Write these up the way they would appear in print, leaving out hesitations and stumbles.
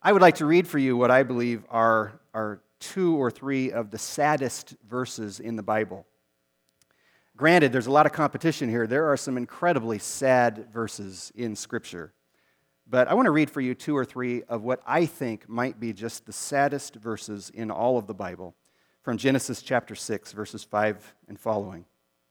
I would like to read for you what I believe are two or three of the saddest verses in the Bible. Granted, there's a lot of competition here. There are some incredibly sad verses in Scripture. But I want to read for you two or three of what I think might be just the saddest verses in all of the Bible, from Genesis chapter 6, verses 5 and following.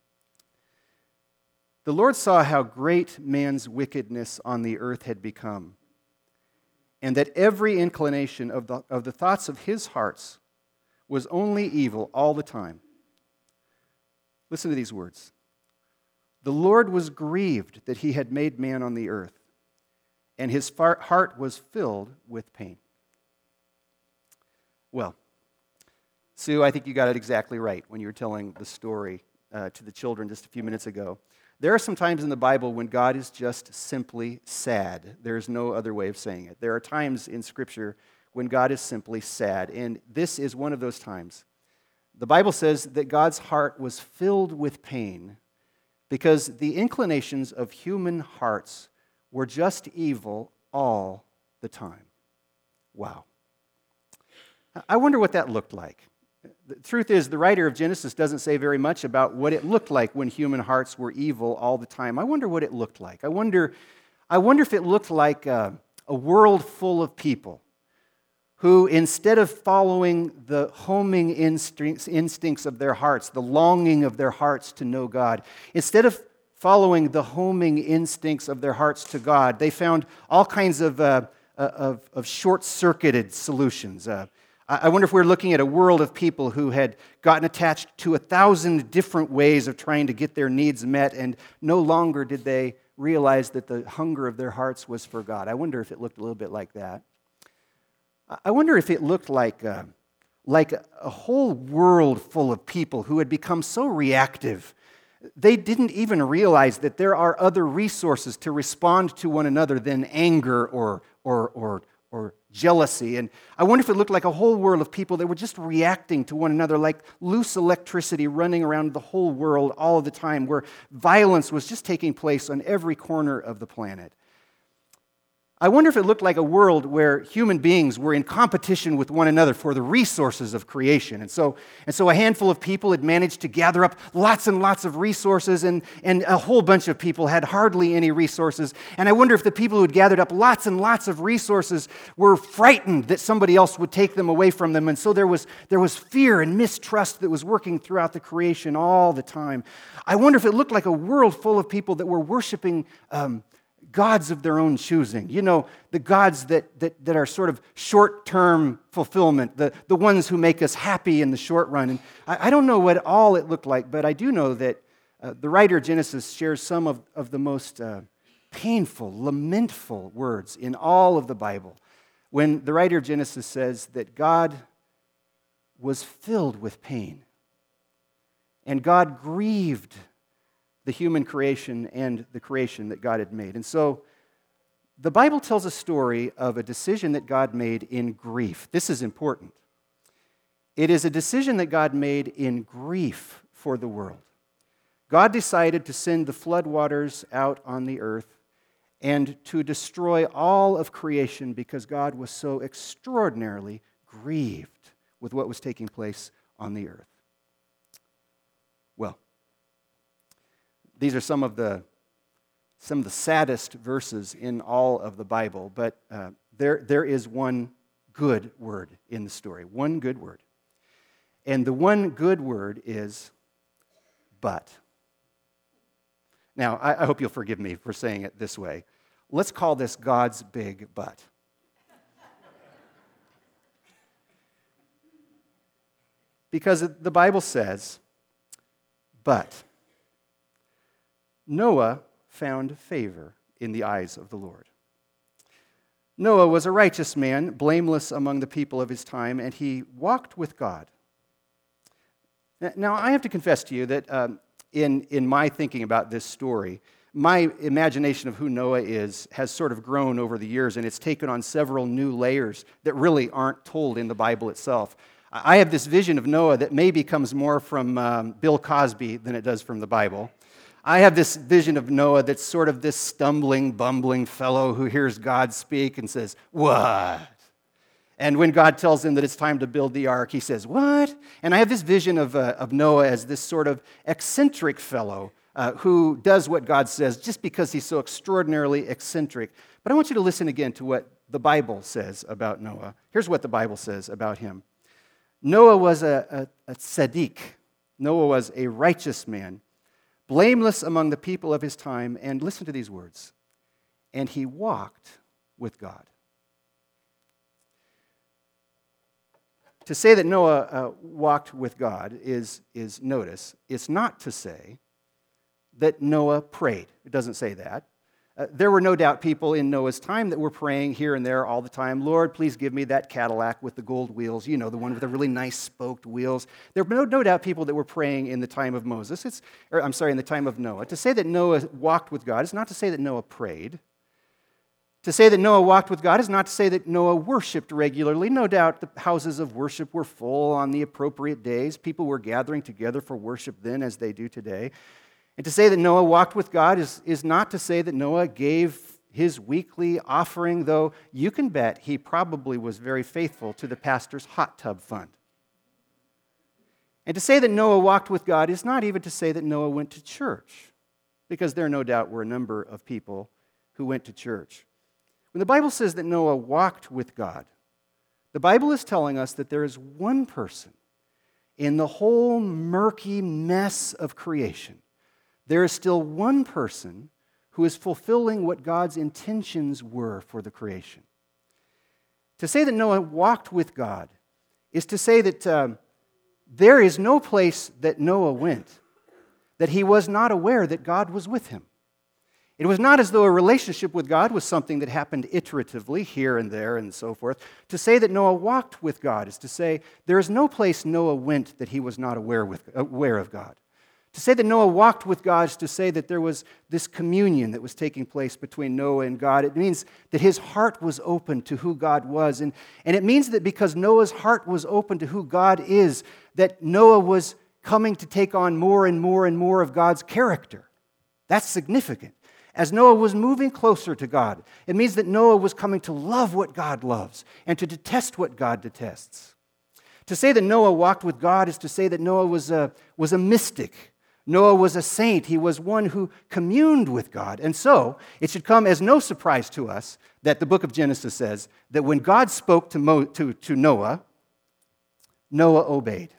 The Lord saw how great man's wickedness on the earth had become, and that every inclination of the thoughts of his hearts was only evil all the time. Listen to these words. The Lord was grieved that he had made man on the earth, and his heart was filled with pain. Well, Sue, I think you got it exactly right when you were telling the story to the children just a few minutes ago. There are some times in the Bible when God is just simply sad. There's no other way of saying it. There are times in Scripture when God is simply sad, and this is one of those times. The Bible says that God's heart was filled with pain because the inclinations of human hearts were just evil all the time. Wow. I wonder what that looked like. The truth is, the writer of Genesis doesn't say very much about what it looked like when human hearts were evil all the time. I wonder what it looked like. I wonder if it looked like a world full of people who, instead of following the homing instincts of their hearts, the longing of their hearts to know God, instead of following the homing instincts of their hearts to God, they found all kinds of short-circuited solutions. I wonder if we're looking at a world of people who had gotten attached to 1,000 different ways of trying to get their needs met, and no longer did they realize that the hunger of their hearts was for God. I wonder if it looked a little bit like that. I wonder if it looked like a whole world full of people who had become so reactive, they didn't even realize that there are other resources to respond to one another than anger or jealousy. And I wonder if it looked like a whole world of people that were just reacting to one another like loose electricity running around the whole world all of the time, where violence was just taking place on every corner of the planet. I wonder if it looked like a world where human beings were in competition with one another for the resources of creation. And so a handful of people had managed to gather up lots and lots of resources, and a whole bunch of people had hardly any resources. And I wonder if the people who had gathered up lots and lots of resources were frightened that somebody else would take them away from them. And so there was fear and mistrust that was working throughout the creation all the time. I wonder if it looked like a world full of people that were worshiping gods of their own choosing. You know, the gods that are sort of short-term fulfillment, the ones who make us happy in the short run. And I don't know what all it looked like, but I do know that the writer of Genesis shares some of the most painful, lamentful words in all of the Bible when the writer of Genesis says that God was filled with pain and God grieved the human creation and the creation that God had made. And so the Bible tells a story of a decision that God made in grief. This is important. It is a decision that God made in grief for the world. God decided to send the floodwaters out on the earth and to destroy all of creation because God was so extraordinarily grieved with what was taking place on the earth. Well, these are some of the saddest verses in all of the Bible, but there is one good word in the story, one good word. And the one good word is but. Now, I hope you'll forgive me for saying it this way. Let's call this God's big but. Because the Bible says, but Noah found favor in the eyes of the Lord. Noah was a righteous man, blameless among the people of his time, and he walked with God. Now, I have to confess to you that in my thinking about this story, my imagination of who Noah is has sort of grown over the years, and it's taken on several new layers that really aren't told in the Bible itself. I have this vision of Noah that maybe comes more from Bill Cosby than it does from the Bible. I have this vision of Noah that's sort of this stumbling, bumbling fellow who hears God speak and says, "What?" And when God tells him that it's time to build the ark, he says, "What?" And I have this vision of Noah as this sort of eccentric fellow who does what God says just because he's so extraordinarily eccentric. But I want you to listen again to what the Bible says about Noah. Here's what the Bible says about him. Noah was a tzaddik. Noah was a righteous man, blameless among the people of his time. And listen to these words. And he walked with God. To say that Noah walked with God is notice, it's not to say that Noah prayed. It doesn't say that. There were no doubt people in Noah's time that were praying here and there all the time, "Lord, please give me that Cadillac with the gold wheels, the one with the really nice spoked wheels." There were no doubt people that were praying in the time of Moses. In the time of Noah. To say that Noah walked with God is not to say that Noah prayed. To say that Noah walked with God is not to say that Noah worshiped regularly. No doubt the houses of worship were full on the appropriate days. People were gathering together for worship then as they do today. And to say that Noah walked with God is not to say that Noah gave his weekly offering, though you can bet he probably was very faithful to the pastor's hot tub fund. And to say that Noah walked with God is not even to say that Noah went to church, because there no doubt were a number of people who went to church. When the Bible says that Noah walked with God, the Bible is telling us that there is one person in the whole murky mess of creation. There is still one person who is fulfilling what God's intentions were for the creation. To say that Noah walked with God is to say that there is no place that Noah went that he was not aware that God was with him. It was not as though a relationship with God was something that happened iteratively here and there and so forth. To say that Noah walked with God is to say there is no place Noah went that he was not aware of God. To say that Noah walked with God is to say that there was this communion that was taking place between Noah and God. It means that his heart was open to who God was. And it means that because Noah's heart was open to who God is, that Noah was coming to take on more and more and more of God's character. That's significant. As Noah was moving closer to God, it means that Noah was coming to love what God loves and to detest what God detests. To say that Noah walked with God is to say that Noah was a mystic. Noah was a saint. He was one who communed with God. And so, it should come as no surprise to us that the book of Genesis says that when God spoke to Noah, Noah obeyed.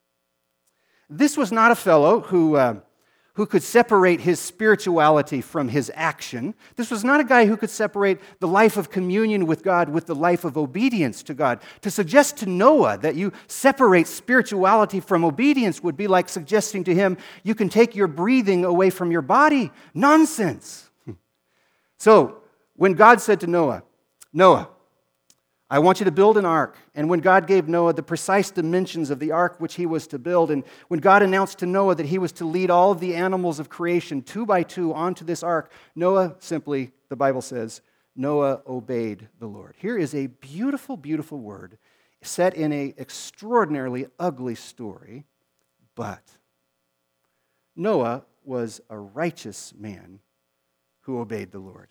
This was not a fellow who could separate his spirituality from his action. This was not a guy who could separate the life of communion with God with the life of obedience to God. To suggest to Noah that you separate spirituality from obedience would be like suggesting to him you can take your breathing away from your body. Nonsense. So, when God said to Noah, "Noah, I want you to build an ark." And when God gave Noah the precise dimensions of the ark which he was to build, and when God announced to Noah that he was to lead all of the animals of creation 2 by 2 onto this ark, Noah simply, the Bible says, Noah obeyed the Lord. Here is a beautiful, beautiful word set in an extraordinarily ugly story, but Noah was a righteous man who obeyed the Lord.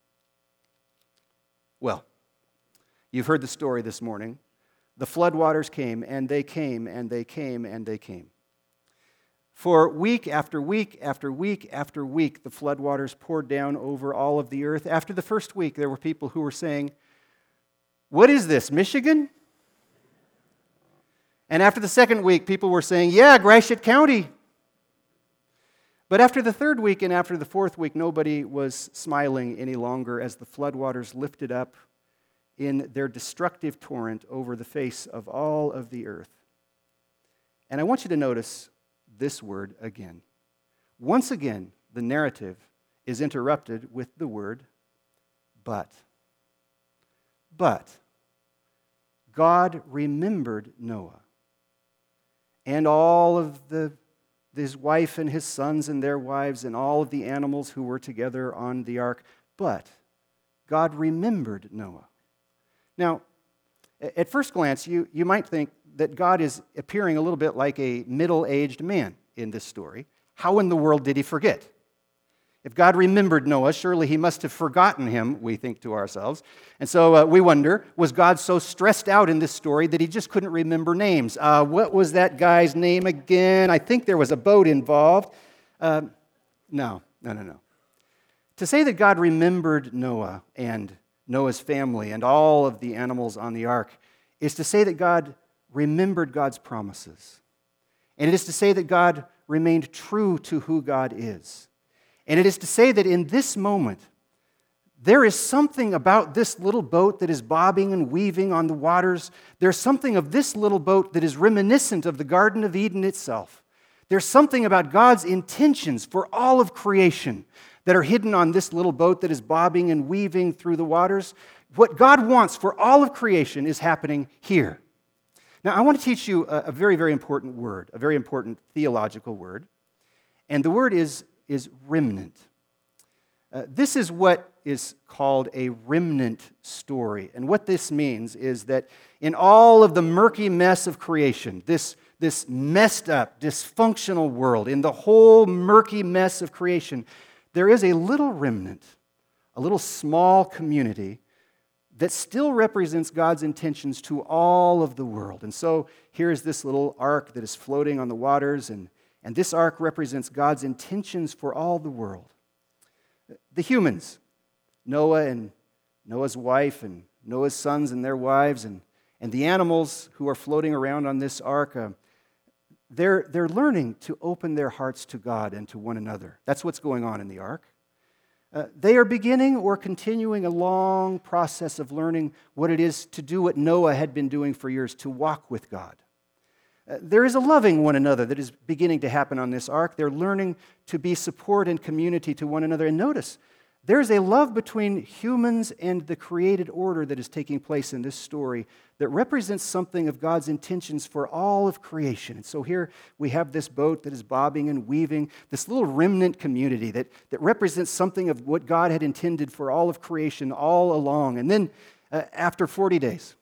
Well, you've heard the story this morning. The floodwaters came, and they came, and they came, and they came. For week after week after week after week, the floodwaters poured down over all of the earth. After the first week, there were people who were saying, "What is this, Michigan?" And after the second week, people were saying, "Yeah, Gratiot County." But after the third week and after the fourth week, nobody was smiling any longer as the floodwaters lifted up in their destructive torrent over the face of all of the earth. And I want you to notice this word again. Once again, the narrative is interrupted with the word but. But God remembered Noah and all of his wife and his sons and their wives and all of the animals who were together on the ark. But God remembered Noah. Now, at first glance, you might think that God is appearing a little bit like a middle-aged man in this story. How in the world did he forget? If God remembered Noah, surely he must have forgotten him, we think to ourselves. And so we wonder, was God so stressed out in this story that he just couldn't remember names? What was that guy's name again? I think there was a boat involved. No. To say that God remembered Noah and Noah's family and all of the animals on the ark is to say that God remembered God's promises. And it is to say that God remained true to who God is. And it is to say that in this moment, there is something about this little boat that is bobbing and weaving on the waters. There's something of this little boat that is reminiscent of the Garden of Eden itself. There's something about God's intentions for all of creation that are hidden on this little boat that is bobbing and weaving through the waters. What God wants for all of creation is happening here. Now, I want to teach you a very, very important word, a very important theological word. And the word is remnant. This is what is called a remnant story. And what this means is that in all of the murky mess of creation, this messed up, dysfunctional world, in the whole murky mess of creation, there is a little remnant, a little small community that still represents God's intentions to all of the world. And so here's this little ark that is floating on the waters, and this ark represents God's intentions for all the world. The humans, Noah and Noah's wife and Noah's sons and their wives, and the animals who are floating around on this ark, they're learning to open their hearts to God and to one another. That's what's going on in the ark. They are beginning or continuing a long process of learning what it is to do what Noah had been doing for years, to walk with God. There is a loving one another that is beginning to happen on this ark. They're learning to be support and community to one another. And notice, there's a love between humans and the created order that is taking place in this story that represents something of God's intentions for all of creation. And so here we have this boat that is bobbing and weaving, this little remnant community that represents something of what God had intended for all of creation all along. And then after 40 days,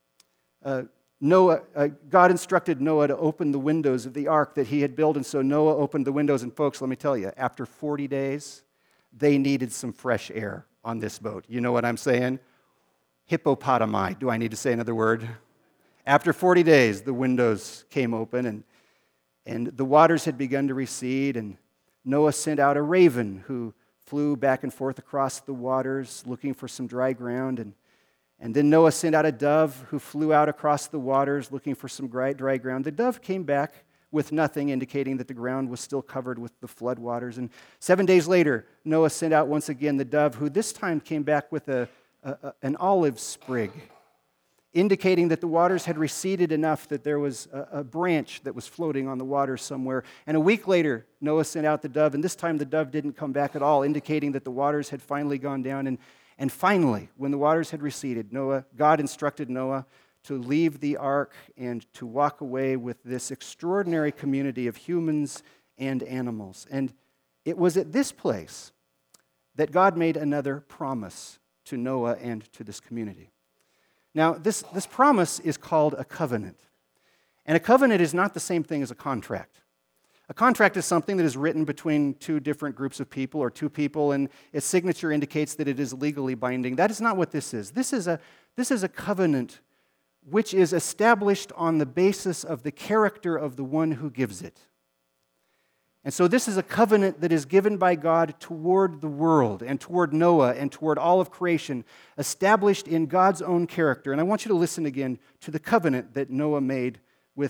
God instructed Noah to open the windows of the ark that he had built, and so Noah opened the windows. And folks, let me tell you, after 40 days, they needed some fresh air on this boat. You know what I'm saying? Hippopotami. Do I need to say another word? After 40 days, the windows came open, and the waters had begun to recede, and Noah sent out a raven who flew back and forth across the waters looking for some dry ground, and then Noah sent out a dove who flew out across the waters looking for some dry ground. The dove came back with nothing, indicating that the ground was still covered with the flood waters. And 7 days later, Noah sent out once again the dove, who this time came back with an olive sprig, indicating that the waters had receded enough that there was a branch that was floating on the water somewhere. And a week later, Noah sent out the dove, and this time the dove didn't come back at all, indicating that the waters had finally gone down. And finally, when the waters had receded, God instructed Noah to leave the ark and to walk away with this extraordinary community of humans and animals. And it was at this place that God made another promise to Noah and to this community. Now, this promise is called a covenant. And a covenant is not the same thing as a contract. A contract is something that is written between two different groups of people or two people, and its signature indicates that it is legally binding. That is not what this is. This is a covenant which is established on the basis of the character of the one who gives it. And so this is a covenant that is given by God toward the world and toward Noah and toward all of creation, established in God's own character. And I want you to listen again to the covenant that Noah made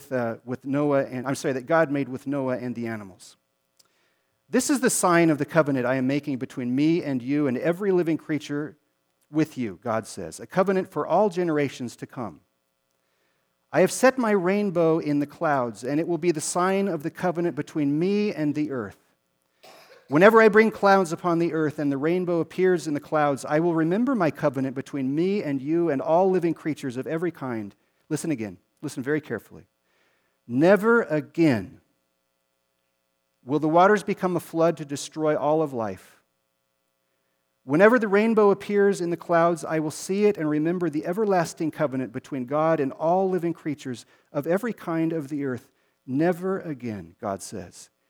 that God made with Noah and the animals. This is the sign of the covenant I am making between me and you and every living creature with you, God says, a covenant for all generations to come. I have set my rainbow in the clouds, and it will be the sign of the covenant between me and the earth. Whenever I bring clouds upon the earth and the rainbow appears in the clouds, I will remember my covenant between me and you and all living creatures of every kind. Listen again. Listen very carefully. Never again will the waters become a flood to destroy all of life. Whenever the rainbow appears in the clouds, I will see it and remember the everlasting covenant between God and all living creatures of every kind of the earth. Never again, God says.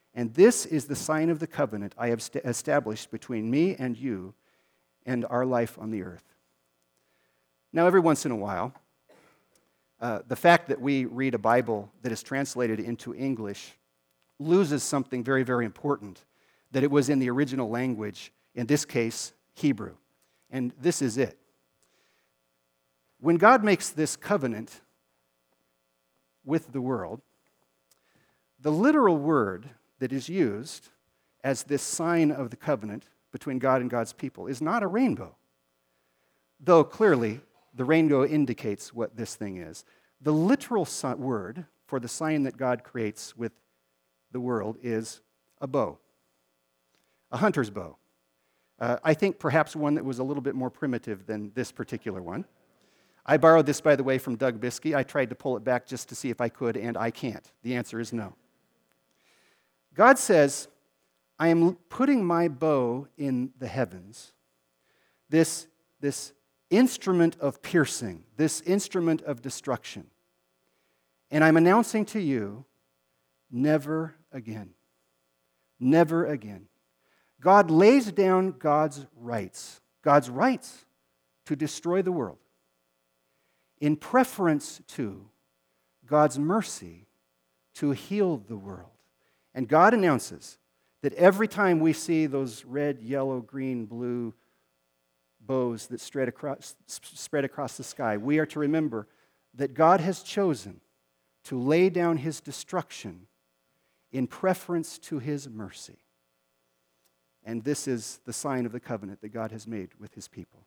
And this is the sign of the covenant I have established between me and you and our life on the earth. Now, every once in a while, the fact that we read a Bible that is translated into English loses something very, very important, that it was in the original language, in this case, Hebrew. And this is it. When God makes this covenant with the world, the literal word that is used as this sign of the covenant between God and God's people is not a rainbow. Though clearly the rainbow indicates what this thing is. The literal word for the sign that God creates with the world is a bow, a hunter's bow. I think perhaps one that was a little bit more primitive than this particular one. I borrowed this, by the way, from Doug Biskey. I tried to pull it back just to see if I could, and I can't. The answer is no. God says, I am putting my bow in the heavens, this instrument of piercing, this instrument of destruction. And I'm announcing to you, never again. Never again. God lays down God's rights to destroy the world in preference to God's mercy to heal the world. And God announces that every time we see those red, yellow, green, blue bows that spread across the sky, we are to remember that God has chosen to lay down his destruction in preference to his mercy. And this is the sign of the covenant that God has made with his people.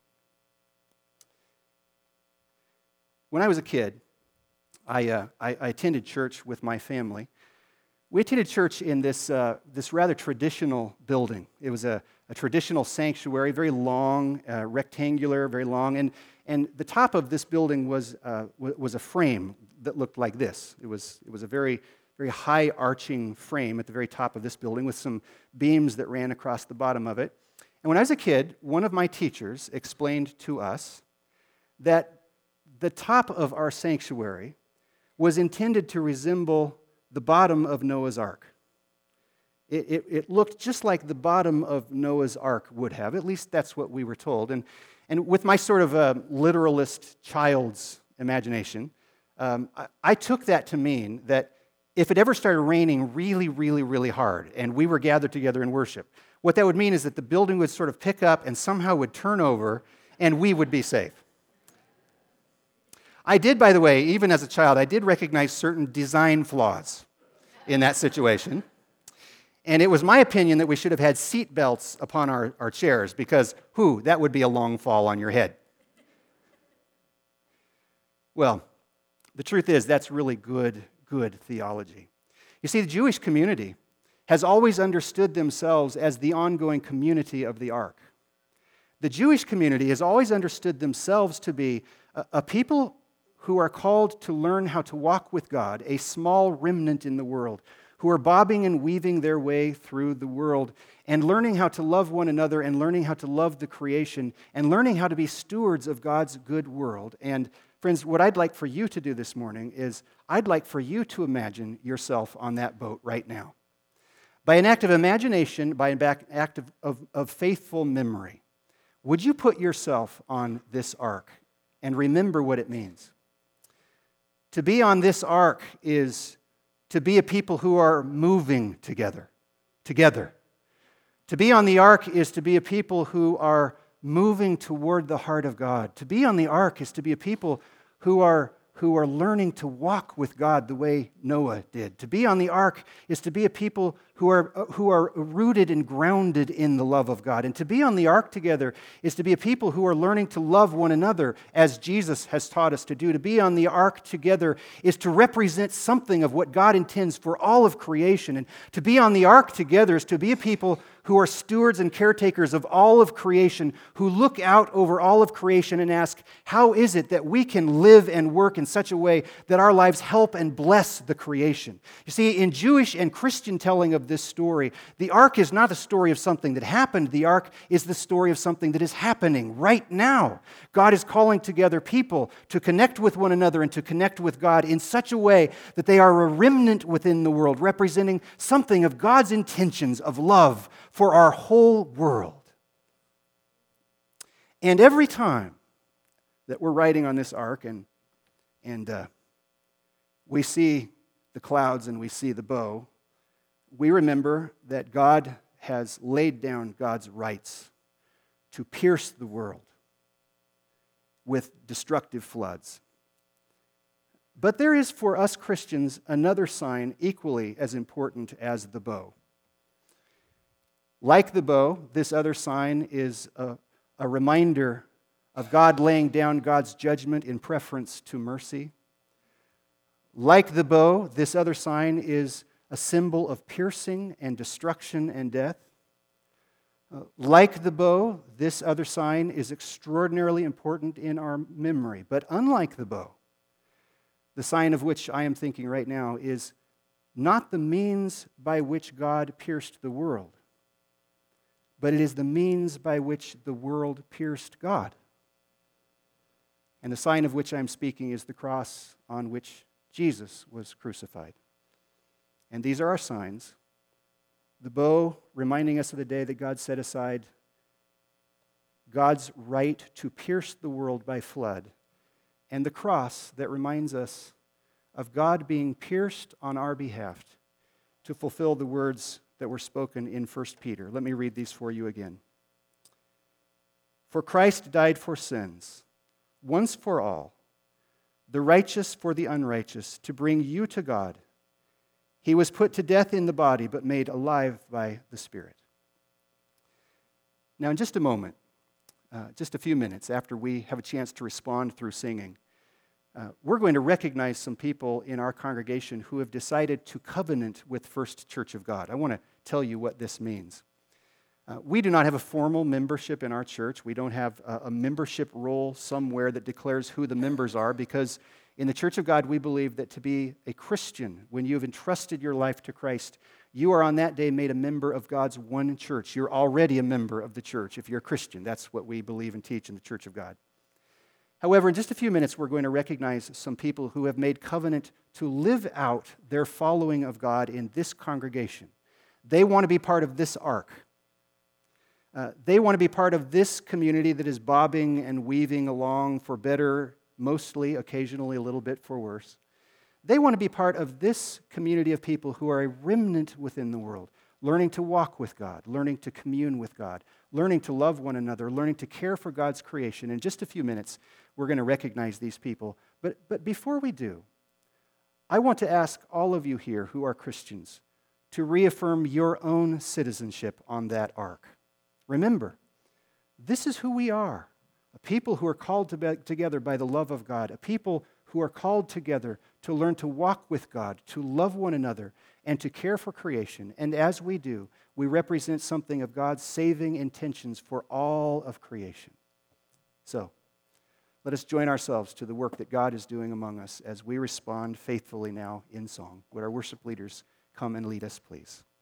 When I was a kid, I attended church with my family. We attended church in this rather traditional building. It was a traditional sanctuary, very long, rectangular, very long. And the top of this building was a frame that looked like this. It was a very, very high arching frame at the very top of this building with some beams that ran across the bottom of it. And when I was a kid, one of my teachers explained to us that the top of our sanctuary was intended to resemble the bottom of Noah's Ark. It looked just like the bottom of Noah's Ark would have. At least that's what we were told. And with my sort of literalist child's imagination, I took that to mean that if it ever started raining really, really, really hard and we were gathered together in worship, what that would mean is that the building would sort of pick up and somehow would turn over and we would be safe. I did, by the way, even as a child, I did recognize certain design flaws in that situation. And it was my opinion that we should have had seat belts upon our chairs because, that would be a long fall on your head. Well, the truth is that's really good theology. You see, the Jewish community has always understood themselves as the ongoing community of the ark. The Jewish community has always understood themselves to be a people who are called to learn how to walk with God, a small remnant in the world, who are bobbing and weaving their way through the world and learning how to love one another and learning how to love the creation and learning how to be stewards of God's good world. And friends, what I'd like for you to do this morning is I'd like for you to imagine yourself on that boat right now. By an act of imagination, by an act of faithful memory, would you put yourself on this ark and remember what it means? To be on this ark is to be a people who are moving together. To be on the ark is to be a people who are moving toward the heart of God. To be on the ark is to be a people who are learning to walk with God the way Noah did. To be on the ark is to be a people who are rooted and grounded in the love of God. And to be on the ark together is to be a people who are learning to love one another as Jesus has taught us to do. To be on the ark together is to represent something of what God intends for all of creation. And to be on the ark together is to be a people who are stewards and caretakers of all of creation, who look out over all of creation and ask, how is it that we can live and work in such a way that our lives help and bless the creation? You see, in Jewish and Christian telling of this story, the ark is not a story of something that happened. The ark is the story of something that is happening right now. God is calling together people to connect with one another and to connect with God in such a way that they are a remnant within the world, representing something of God's intentions of love for our whole world. And every time that we're riding on this ark and we see the clouds and we see the bow, we remember that God has laid down God's rights to pierce the world with destructive floods. But there is for us Christians another sign equally as important as the bow. Like the bow, this other sign is a reminder of God laying down God's judgment in preference to mercy. Like the bow, this other sign is a symbol of piercing and destruction and death. Like the bow, this other sign is extraordinarily important in our memory. But unlike the bow, the sign of which I am thinking right now is not the means by which God pierced the world, but it is the means by which the world pierced God. And the sign of which I'm speaking is the cross on which Jesus was crucified. And these are our signs. The bow reminding us of the day that God set aside God's right to pierce the world by flood, and the cross that reminds us of God being pierced on our behalf to fulfill the words that were spoken in 1 Peter. Let me read these for you again. For Christ died for sins, once for all, the righteous for the unrighteous, to bring you to God. He was put to death in the body, but made alive by the Spirit. Now, in just a moment, just a few minutes after we have a chance to respond through singing, we're going to recognize some people in our congregation who have decided to covenant with First Church of God. I want to tell you what this means. We do not have a formal membership in our church. We don't have a membership roll somewhere that declares who the members are, because in the Church of God, we believe that to be a Christian, when you have entrusted your life to Christ, you are on that day made a member of God's one church. You're already a member of the church if you're a Christian. That's what we believe and teach in the Church of God. However, in just a few minutes, we're going to recognize some people who have made covenant to live out their following of God in this congregation. They want to be part of this ark. They want to be part of this community that is bobbing and weaving along for better, mostly, occasionally a little bit for worse. They want to be part of this community of people who are a remnant within the world, learning to walk with God, learning to commune with God, learning to love one another, learning to care for God's creation. In just a few minutes, we're going to recognize these people. But before we do, I want to ask all of you here who are Christians to reaffirm your own citizenship on that ark. Remember, this is who we are, a people who are called together by the love of God, a people who are called together to learn to walk with God, to love one another, and to care for creation. And as we do, we represent something of God's saving intentions for all of creation. So, let us join ourselves to the work that God is doing among us as we respond faithfully now in song. Would our worship leaders come and lead us, please?